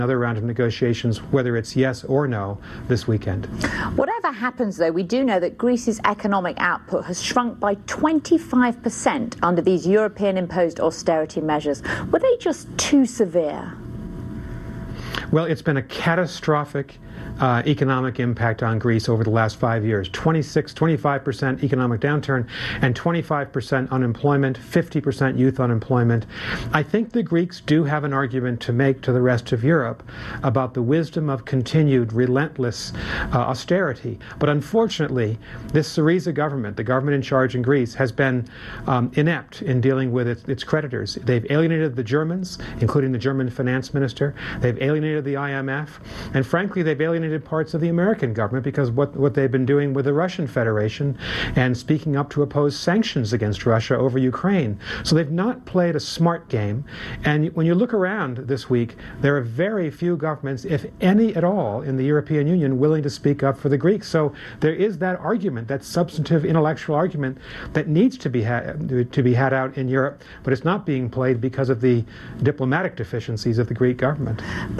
another round of negotiations, whether it's yes or no, this weekend. Whatever happens, though, we do know that Greece's economic output has shrunk by 25% under these European-imposed austerity measures. Were they just too severe? Well, it's been a catastrophic economic impact on Greece over the last 5 years. 25% economic downturn and 25% unemployment, 50% youth unemployment. I think the Greeks do have an argument to make to the rest of Europe about the wisdom of continued relentless austerity. But unfortunately, this Syriza government, the government in charge in Greece, has been inept in dealing with its creditors. They've alienated the Germans, including the German finance minister. They've alienated the IMF. And frankly, they've alienated parts of the American government because what they've been doing with the Russian Federation and speaking up to oppose sanctions against Russia over Ukraine. So they've not played a smart game. And when you look around this week, there are very few governments, if any at all, in the European Union willing to speak up for the Greeks. So there is that argument, that substantive intellectual argument that needs to be had out in Europe, but it's not being played because of the diplomatic deficiencies of the Greek government.